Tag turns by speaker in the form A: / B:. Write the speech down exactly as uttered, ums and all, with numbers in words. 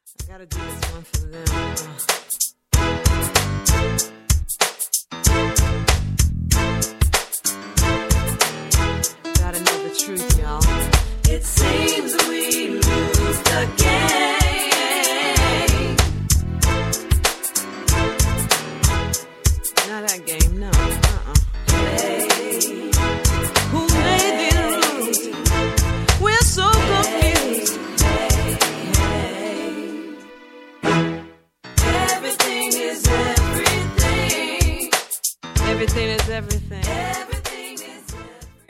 A: I gotta do this one for them. Uh. Gotta know the truth, y'all.
B: It seems we lose the game.
A: Not that game, no. Uh-uh.
B: Hey.
A: Who made these rules? We're so confused.
B: Hey, hey. Everything is everything.
A: Everything is everything.
B: Everything